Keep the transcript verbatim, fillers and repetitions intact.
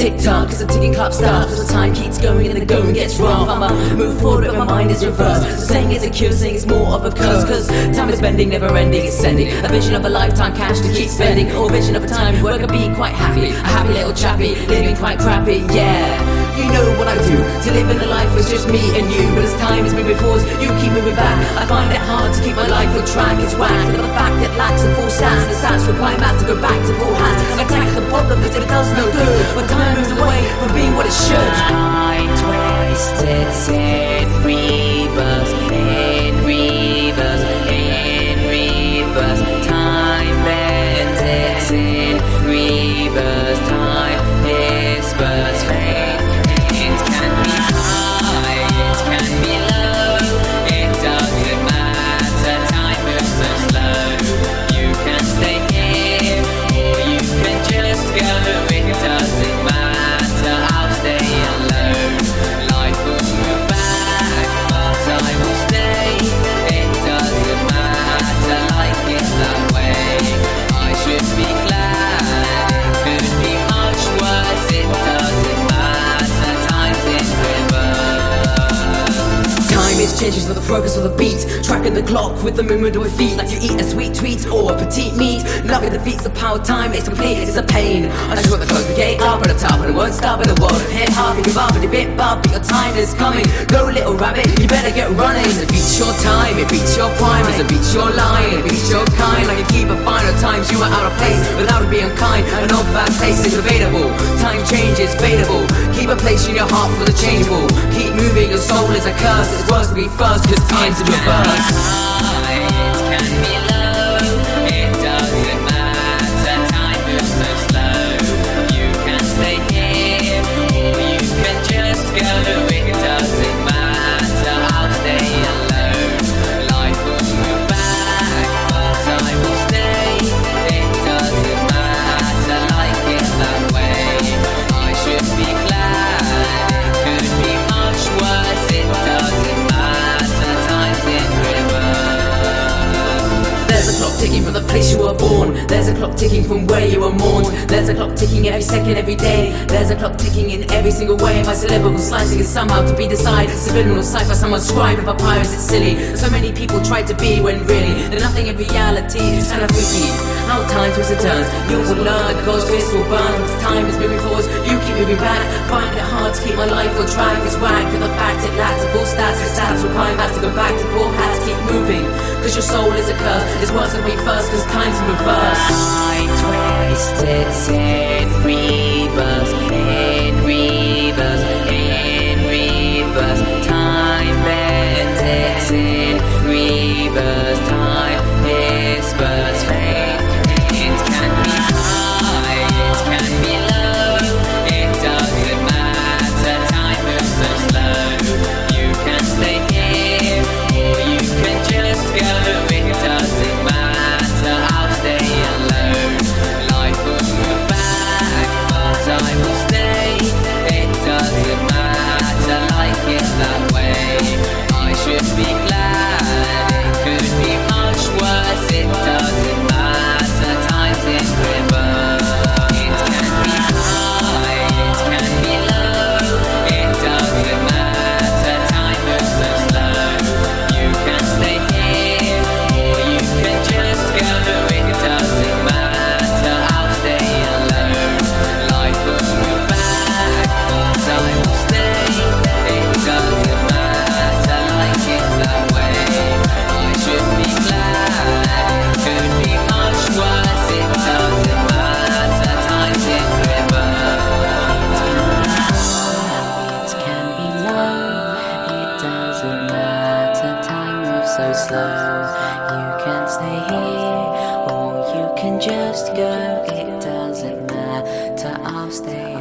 tick-tock, cause the ticking clock stops as the time keeps going and the going gets rough. I'ma move forward but my mind is reversed, so saying it's a cure, saying it's more of a curse. Cause time is bending, never ending, it's sending a vision of a lifetime cash to keep spending, or vision of a time where I could be quite happy, a happy little chappy, living quite crappy, yeah. You know what I do, to live in a life with just me and you. But as time is moving forwards, you keep moving back. I find it hard to keep my life on track. It's whack, but the fact that lacks a full stats, the stats require math to go back to full hats. Attack the problem because it does no good when time moves away from being what it should. Time twisted, sit, reverse, in reverse, in reverse. Time bends, it's in reverse. Time disperse, fade. It can be high, it can be low. It doesn't matter, time moves so slow. You can stay here, or you can just go. It doesn't matter, I'll stay alone. Life will move back, but I will stay. It doesn't matter, like it's that way. I should be glad, it could be much worse. It doesn't matter, time's in reverse. Time is changes for the progress of the beat, tracking the clock with the movement of my feet, like you eat a sweet treat or a petite meat. Nothing defeats the power of time, it's complete, it's a pain. I just want to close the gate up at the top, and it won't stop in the world of hip hop. You give up and you bit bop, but your time is coming. Go little rabbit, you better get running. It beats your time, it beats your prime, it beats your line, it beats your kind. Like you keep a final times you are out of place, without it being kind. An old bad place is debatable, time changes, fadeable. Keep a place in your heart for the changeable. Keep moving, your soul is a curse. It's worse to be first, cause time's in reverse. It can be low, it doesn't matter, time moves so slow. You can stay here, or you can just go. It doesn't matter, I'll stay alone. Life will move back, but I will stay. It doesn't matter, like it's that way. I should be glad, it could be much worse. It doesn't matter, time's in reverse. There's a clock ticking from the place you were born. There's a clock ticking from where you were mourned. There's a clock ticking every second, every day. There's a clock ticking in every single way. My syllable slicing is somehow to be decided. Subliminal cipher, someone's scribe of a papyrus, it's silly. So many people try to be when really they're nothing in reality. It's kind of freaky how time twists and turns. You will learn, God's fist will burn. As time is moving forwards, you keep moving back. Find it hard to keep my life on track. It's whack, but the fact it lacks a full stats. The stats require maths to go back to full hats. Keep moving, cause your soul is a curse. It's worse than me first, cause time's in reverse. I twisted, sit, reverse, in reverse, in reverse. Time bends, it's in reverse. Time disperse, fade. It can be high, it can be low. It doesn't matter, time moves so slow. You can stay here, or you can just go. It doesn't matter, I'll stay alone. Life will move back, but I will stay. It doesn't matter, like it's that way. I should be glad, it could be much worse. It doesn't matter, time's in reverse. It can be high, it can be low. It doesn't matter, time moves so slow. You can stay here, or you can just go. It doesn't matter, I'll stay alone. Life will move back, but I will stay. It doesn't matter, like it's that way. I should be glad, it could be much worse. It doesn't matter, time's in reverse. It can be low, it doesn't matter, time moves so slow. You can stay here, or you can just go. It doesn't matter, I'll stay